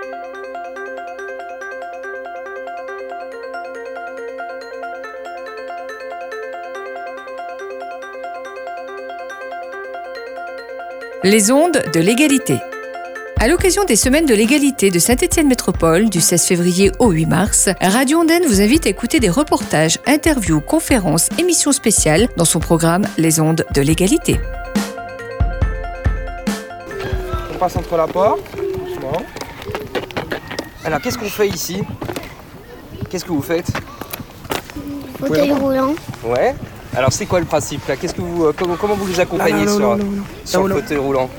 Les ondes de l'égalité. À l'occasion des Semaines de l'égalité de Saint-Étienne Métropole du 16 février au 8 mars, Radio Ondaine vous invite à écouter des reportages, interviews, conférences, émissions spéciales dans son programme Les ondes de l'égalité. On passe entre la porte, doucement. Alors qu'est-ce qu'on fait ici? Qu'est-ce que vous faites? Fauteuil roulant. Ouais. Alors c'est quoi le principe là? Qu'est-ce que vous, comment vous les accompagnez sur le fauteuil roulant?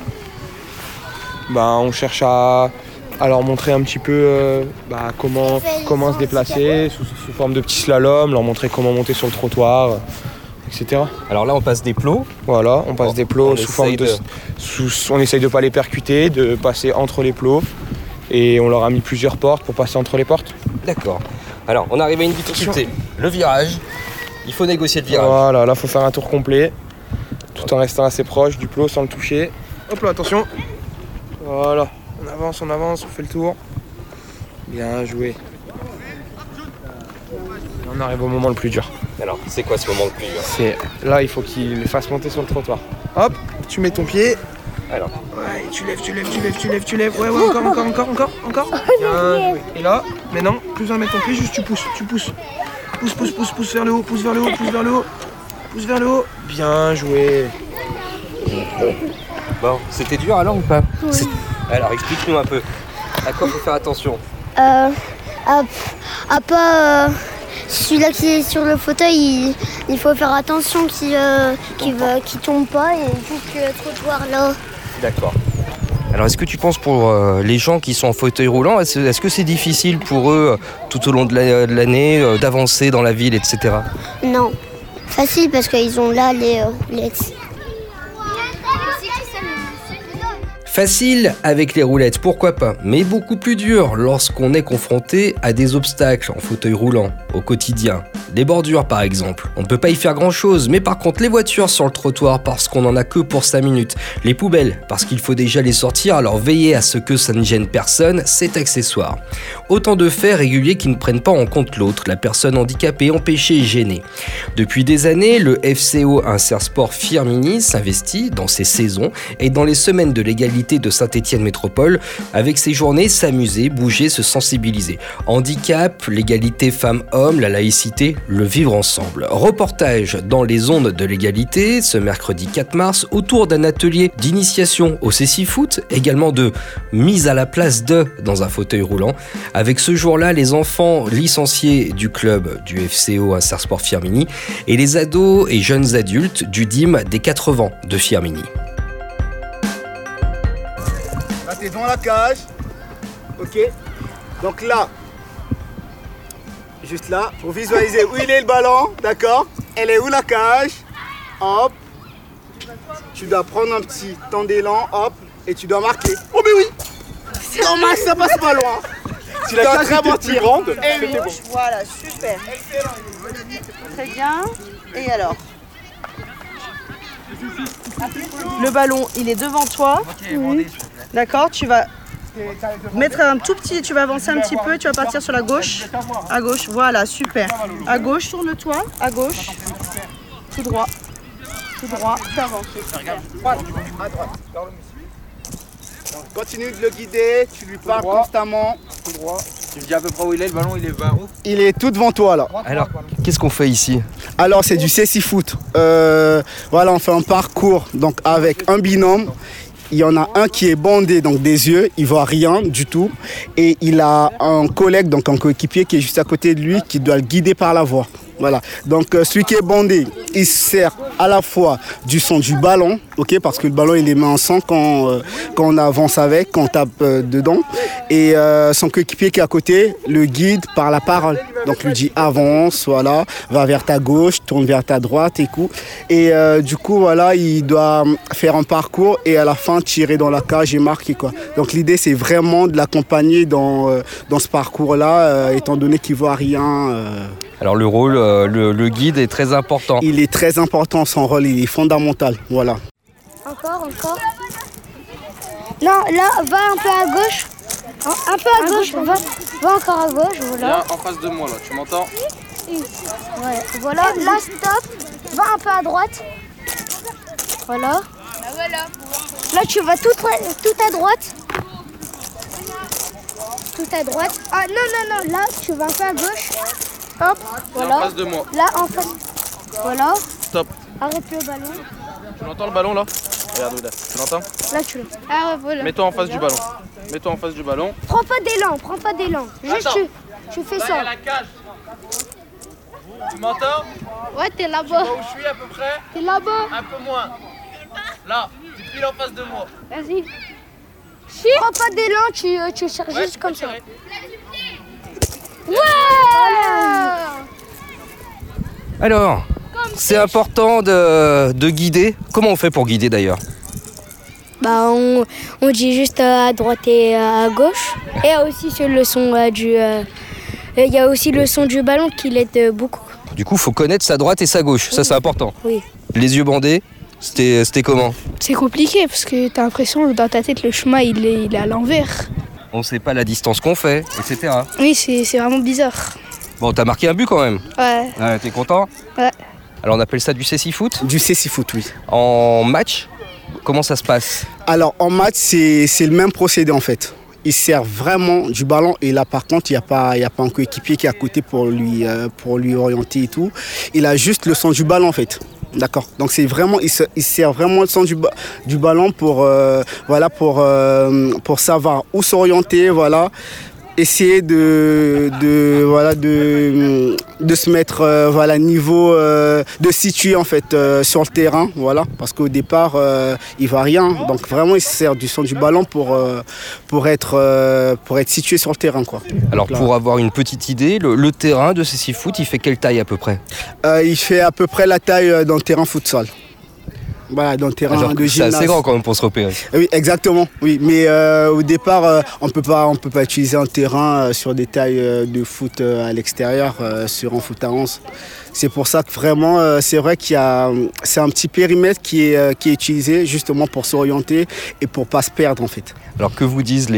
On cherche à leur montrer un petit peu comment se déplacer sous forme de petits slaloms, leur montrer comment monter sur le trottoir, etc. Alors là on passe des plots. Voilà, on passe des plots sous forme de... on essaye de ne pas les percuter, de passer entre les plots. Et on leur a mis plusieurs portes pour passer entre les portes. D'accord. Alors on arrive à une difficulté. Le virage. Il faut négocier le virage. Voilà, là il faut faire un tour complet, tout en restant assez proche du plot sans le toucher. Hop là, attention. Voilà, on avance, on fait le tour. Bien joué. On arrive au moment le plus dur. Alors, c'est quoi ce moment le plus dur? Là, il faut qu'il les fasse monter sur le trottoir. Hop, tu mets ton pied. Alors. Ouais, tu lèves. Ouais, encore. Bien joué. Et là, maintenant, plus besoin de mettre ton pied, juste tu pousses. Pousse vers le haut. Bien joué. Bon, c'était dur alors ou pas? Oui. Alors explique-nous un peu. À quoi faut faire attention? À pas celui-là qui est sur le fauteuil, il faut faire attention qu'il tombe pas et juste le trottoir là. D'accord. Alors est-ce que tu penses pour les gens qui sont en fauteuil roulant, est-ce que c'est difficile pour eux tout au long de l'année d'avancer dans la ville, etc. Non, facile parce qu'ils ont là les roulettes. Facile avec les roulettes, pourquoi pas, mais beaucoup plus dur lorsqu'on est confronté à des obstacles en fauteuil roulant au quotidien. Des bordures par exemple, on ne peut pas y faire grand chose, mais par contre les voitures sur le trottoir parce qu'on n'en a que pour 5 minutes, les poubelles parce qu'il faut déjà les sortir, alors veillez à ce que ça ne gêne personne, c'est accessoire. Autant de faits réguliers qui ne prennent pas en compte l'autre, la personne handicapée, empêchée et gênée. Depuis des années, le FCO Insersport Firminy s'investit dans ces saisons et dans les semaines de l'égalité de Saint-Étienne Métropole, avec ses journées s'amuser, bouger, se sensibiliser. Handicap, l'égalité femmes-hommes, la laïcité, le vivre ensemble. Reportage dans les ondes de l'égalité, ce mercredi 4 mars, autour d'un atelier d'initiation au cécifoot, également de mise à la place de dans un fauteuil roulant. Avec ce jour-là, les enfants licenciés du club du FCO Insersport Firminy et les ados et jeunes adultes du DIM des 4 vents de Firminy. Là, t'es devant la cage. Ok. Donc là, juste là, pour visualiser où il est le ballon, d'accord? Elle est où la cage? Hop. Tu dois prendre un petit temps d'élan, hop, et tu dommage, ça passe pas loin. Si la cage était plus grande, c'était bon. Voilà, super. Très bien. Et alors? Le ballon, il est devant toi. D'accord, tu vas mettre un tout petit, tu vas avancer un petit peu, tu vas partir sur la gauche. À gauche, voilà, super. À gauche, tourne-toi, à gauche. Tout droit, fais avancer. À droite. Continue de le guider, tu lui parles constamment. Tout droit. Tu me dis à peu près où il est, le ballon, il est vers où? Il est tout devant toi là. Alors, qu'est-ce qu'on fait ici? Alors c'est du cécifoot. Voilà, on fait un parcours donc avec un binôme. Il y en a un qui est bandé donc des yeux, il voit rien du tout. Et il a un collègue, donc un coéquipier qui est juste à côté de lui, qui doit le guider par la voix. Voilà. Donc celui qui est bandé, il sert à la fois du son du ballon, ok, parce que le ballon il émet un son quand on avance avec, quand on tape dedans. Et son coéquipier qui est à côté le guide par la parole. Donc lui dit avance, voilà, va vers ta gauche, tourne vers ta droite et coup. Et du coup voilà, il doit faire un parcours et à la fin tirer dans la cage et marquer quoi. Donc l'idée c'est vraiment de l'accompagner dans ce parcours-là, étant donné qu'il voit rien. Alors le rôle, le guide est très important. Il est très important, son rôle, il est fondamental, voilà. Encore. Non, là, va un peu à gauche. Un peu à gauche, va encore à gauche, voilà. Viens en face de moi là, tu m'entends? Ouais, voilà, là stop, va un peu à droite. Voilà. Là tu vas tout à droite. Tout à droite. Ah non, là tu vas un peu à gauche. Hop, voilà. Viens en face de moi. Là en face. Voilà. Stop. Arrête le ballon. Tu l'entends le ballon là? Regarde Ouda, tu l'entends? Là tu l'as. Ah ouais, voilà. Mets-toi en face du ballon. Mets-toi en face du ballon. Prends pas d'élan. Juste tu fais Là, ça. il y a la cage. Tu m'entends? Ouais, t'es Tu là-bas. vois où je suis à peu près? T'es là-bas. Un peu moins. Là, tu piles en face de moi. Vas-y. Prends pas d'élan, tu cherches Ouais, juste tu comme peux ça. tirer. Ouais. Alors, c'est important de guider. Comment on fait pour guider d'ailleurs? Bah on dit juste à droite et à gauche. Et il y a aussi le son il y a aussi le son du ballon qui l'aide beaucoup. Du coup, faut connaître sa droite et sa gauche. Ça, c'est important. Oui. Les yeux bandés, c'était comment? C'est compliqué parce que t'as l'impression que dans ta tête le chemin il est à l'envers. On sait pas la distance qu'on fait, etc. Oui, c'est vraiment bizarre. Bon, t'as marqué un but quand même. Ouais. Ouais, t'es content? Ouais. Alors, on appelle ça du cécifoot. Du cécifoot, oui. En match, comment ça se passe? Alors en match, c'est le même procédé en fait. Il sert vraiment du ballon et là par contre il n'y a pas un coéquipier qui est à côté pour lui orienter et tout. Il a juste le son du ballon en fait. D'accord. Donc c'est vraiment il sert vraiment le son du ballon pour savoir où s'orienter, voilà. Essayer de se mettre niveau de situer en fait sur le terrain, voilà, parce qu'au départ il va rien, donc vraiment il se sert du son du ballon pour être situé sur le terrain, quoi. Alors donc, pour avoir une petite idée, le terrain de cécifoot, il fait quelle taille à peu près? Il fait à peu près la taille d'un terrain futsal. Voilà, dans le terrain de gymnase. C'est assez grand quand même pour se repérer. Oui, exactement. Oui, mais au départ, on peut pas utiliser un terrain sur des tailles de foot à l'extérieur, sur un foot à 11. C'est pour ça que vraiment, c'est vrai c'est un petit périmètre qui est utilisé justement pour s'orienter et pour pas se perdre en fait. Alors que vous disent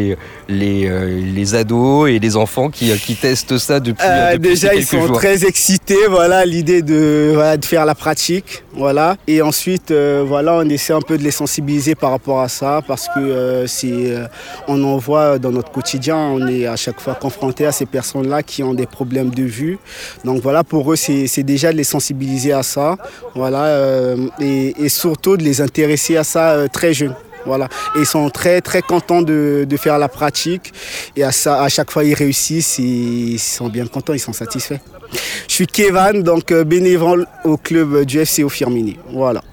les ados et les enfants qui testent ça depuis déjà quelques ils sont jours. très excités, voilà, à l'idée de faire la pratique, voilà. Et ensuite on essaie un peu de les sensibiliser par rapport à ça parce que on en voit dans notre quotidien, on est à chaque fois confronté à ces personnes-là qui ont des problèmes de vue. Donc voilà, pour eux c'est déjà de les sensibiliser à ça, voilà, et surtout de les intéresser à ça très jeunes. Voilà. Et ils sont très très contents de faire la pratique et à chaque fois ils réussissent, ils sont bien contents, ils sont satisfaits. Je suis Kevin, donc bénévole au club du FCO Firmini. Voilà.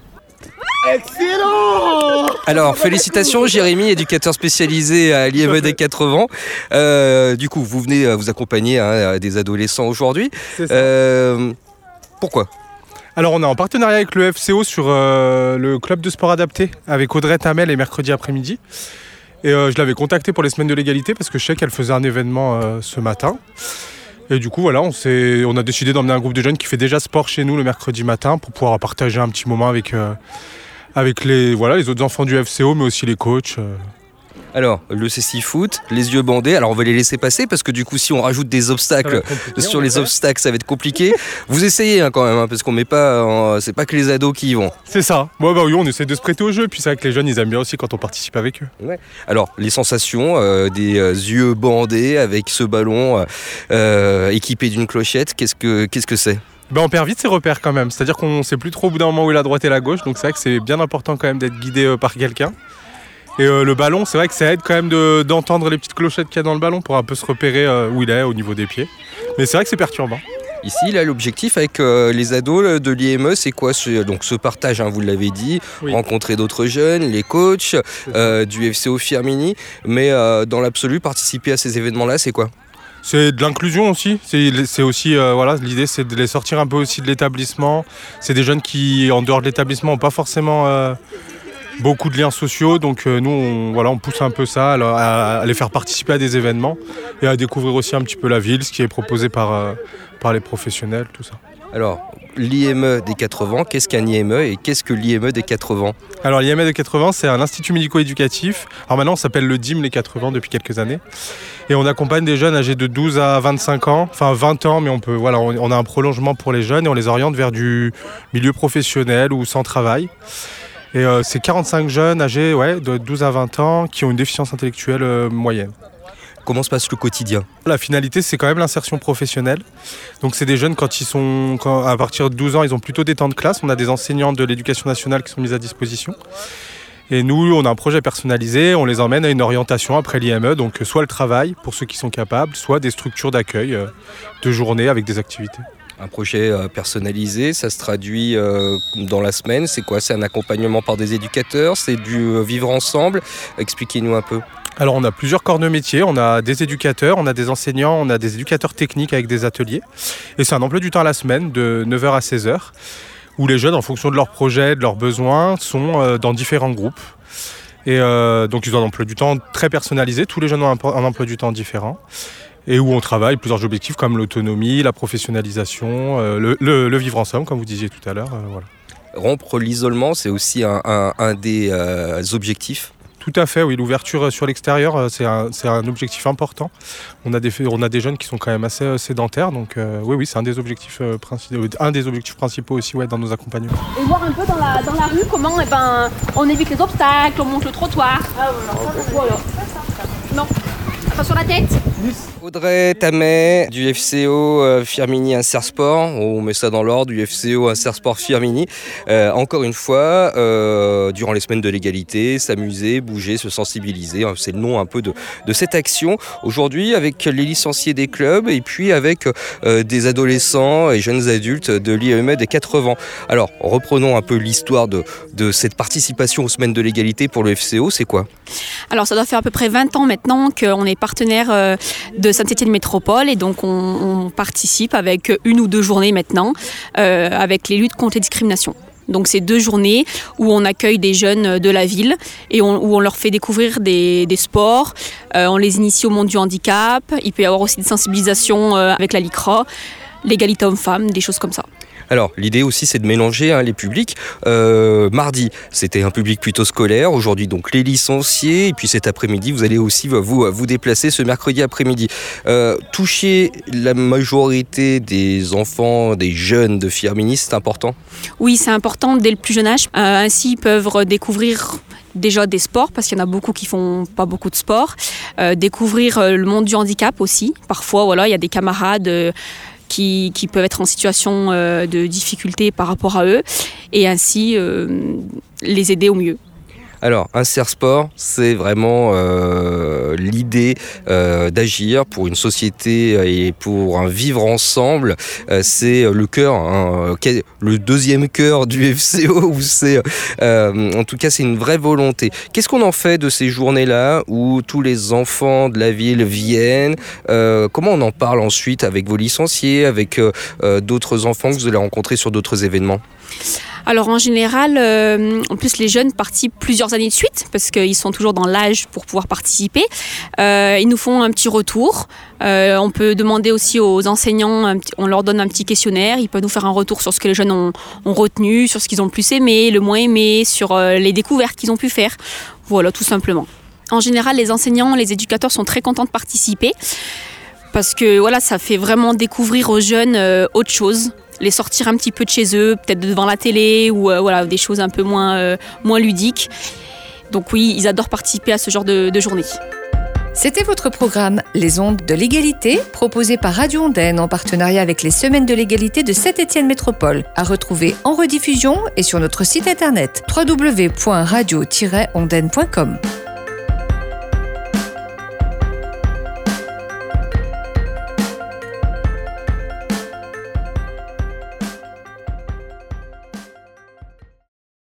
Excellent! Alors, félicitations Jérémy, éducateur spécialisé à l'IMED 80. Du coup, vous venez vous accompagner des adolescents aujourd'hui. C'est ça. Pourquoi? Alors on est en partenariat avec le FCO sur le club de sport adapté avec Audrey Tamel et mercredi après-midi. Et je l'avais contactée pour les semaines de l'égalité parce que je sais qu'elle faisait un événement ce matin. Et du coup voilà, on a décidé d'emmener un groupe de jeunes qui fait déjà sport chez nous le mercredi matin pour pouvoir partager un petit moment avec les autres enfants du FCO mais aussi les coachs. Alors, le cécifoot, les yeux bandés, alors on va les laisser passer parce que du coup si on rajoute des obstacles sur les obstacles ça va être compliqué. Vous essayez quand même parce qu'on met pas, c'est pas que les ados qui y vont. C'est ça, oui on essaie de se prêter au jeu, puis c'est vrai que les jeunes ils aiment bien aussi quand on participe avec eux. Ouais. Alors les sensations, des yeux bandés avec ce ballon équipé d'une clochette, qu'est-ce que c'est? On perd vite ses repères quand même, c'est-à-dire qu'on sait plus trop au bout d'un moment où est la droite et la gauche, donc c'est vrai que c'est bien important quand même d'être guidé par quelqu'un. Et le ballon, c'est vrai que ça aide quand même d'entendre les petites clochettes qu'il y a dans le ballon pour un peu se repérer où il est au niveau des pieds. Mais c'est vrai que c'est perturbant. Ici, là, l'objectif avec les ados de l'IME, c'est quoi? Donc ce partage, vous l'avez dit, oui. Rencontrer d'autres jeunes, les coachs du FCO Firmini. Mais dans l'absolu, participer à ces événements-là, c'est quoi? C'est de l'inclusion aussi. C'est aussi l'idée, c'est de les sortir un peu aussi de l'établissement. C'est des jeunes qui, en dehors de l'établissement, n'ont pas forcément beaucoup de liens sociaux. Donc nous, on pousse un peu ça, à les faire participer à des événements et à découvrir aussi un petit peu la ville, ce qui est proposé par les professionnels, tout ça. Alors, l'IME des 4 vents, qu'est-ce qu'un IME et qu'est-ce que l'IME des 4 vents ? Alors l'IME des 4 vents, c'est un institut médico-éducatif. Alors maintenant, on s'appelle le DIM les 4 vents depuis quelques années. Et on accompagne des jeunes âgés de 12 à 25 ans, enfin 20 ans, mais on a un prolongement pour les jeunes et on les oriente vers du milieu professionnel ou sans travail. Et c'est 45 jeunes âgés de 12 à 20 ans qui ont une déficience intellectuelle moyenne. Comment se passe le quotidien ? La finalité, c'est quand même l'insertion professionnelle. Donc c'est des jeunes, à partir de 12 ans, ils ont plutôt des temps de classe. On a des enseignants de l'éducation nationale qui sont mis à disposition. Et nous, on a un projet personnalisé, on les emmène à une orientation après l'IME, donc soit le travail pour ceux qui sont capables, soit des structures d'accueil de journée avec des activités. Un projet personnalisé, ça se traduit dans la semaine. C'est quoi ? C'est un accompagnement par des éducateurs ? C'est du vivre ensemble ? Expliquez-nous un peu. Alors on a plusieurs corps de métier, on a des éducateurs, on a des enseignants, on a des éducateurs techniques avec des ateliers. Et c'est un emploi du temps à la semaine de 9h à 16h, où les jeunes, en fonction de leurs projets, de leurs besoins, sont dans différents groupes. Et donc ils ont un emploi du temps très personnalisé, tous les jeunes ont un emploi du temps différent. Et où on travaille plusieurs objectifs comme l'autonomie, la professionnalisation, le vivre ensemble, comme vous disiez tout à l'heure. Voilà. Rompre l'isolement, c'est aussi un des objectifs. Tout à fait, oui. L'ouverture sur l'extérieur, c'est un objectif important. On a des jeunes qui sont quand même assez sédentaires, donc oui, c'est un des objectifs principaux aussi dans nos accompagnements. Et voir un peu dans la rue comment on évite les obstacles, on monte le trottoir. Voilà. Non. Attention la tête. Audrey Tamet du FCO Firminy Insersport, on met ça dans l'ordre, du FCO Insersport Firminy. Encore une fois, durant les semaines de l'égalité, s'amuser, bouger, se sensibiliser, c'est le nom un peu de cette action. Aujourd'hui, avec les licenciés des clubs et puis avec des adolescents et jeunes adultes de l'IME des 4 vents. Alors, reprenons un peu l'histoire de cette participation aux semaines de l'égalité pour le FCO, c'est quoi ? Alors, ça doit faire à peu près 20 ans maintenant qu'on est partenaire de Saint-Étienne Métropole et donc on participe avec 1 ou 2 journées maintenant avec les luttes contre les discriminations. Donc c'est 2 journées où on accueille des jeunes de la ville et où on leur fait découvrir des sports, on les initie au monde du handicap, il peut y avoir aussi des sensibilisations avec la LICRA, l'égalité homme-femme, des choses comme ça. Alors, l'idée aussi, c'est de mélanger les publics. Mardi, c'était un public plutôt scolaire. Aujourd'hui, donc, les licenciés. Et puis cet après-midi, vous allez aussi vous déplacer ce mercredi après-midi. Toucher la majorité des enfants, des jeunes de Firminy, c'est important ? Oui, c'est important dès le plus jeune âge. Ainsi, ils peuvent découvrir déjà des sports, parce qu'il y en a beaucoup qui font pas beaucoup de sport. Découvrir le monde du handicap aussi. Parfois, il y a des camarades qui peuvent être en situation de difficulté par rapport à eux et ainsi les aider au mieux. Alors, Insersport, c'est vraiment l'idée d'agir pour une société et pour un vivre ensemble. C'est le cœur, le deuxième cœur du FCO. Où en tout cas, c'est une vraie volonté. Qu'est-ce qu'on en fait de ces journées-là où tous les enfants de la ville viennent ? Comment on en parle ensuite avec vos licenciés, avec d'autres enfants que vous allez rencontrer sur d'autres événements ? Alors en général, en plus les jeunes participent plusieurs années de suite parce qu'ils sont toujours dans l'âge pour pouvoir participer. Ils nous font un petit retour. On peut demander aussi aux enseignants, on leur donne un petit questionnaire. Ils peuvent nous faire un retour sur ce que les jeunes ont retenu, sur ce qu'ils ont le plus aimé, le moins aimé, sur les découvertes qu'ils ont pu faire. Voilà, tout simplement. En général, les enseignants, les éducateurs sont très contents de participer parce que ça fait vraiment découvrir aux jeunes autre chose. Les sortir un petit peu de chez eux, peut-être devant la télé ou des choses un peu moins ludiques. Donc oui, ils adorent participer à ce genre de journée. C'était votre programme Les Ondes de l'égalité, proposé par Radio Ondaine en partenariat avec les Semaines de l'égalité de Saint-Étienne Métropole, à retrouver en rediffusion et sur notre site internet www.radio-ondaine.com.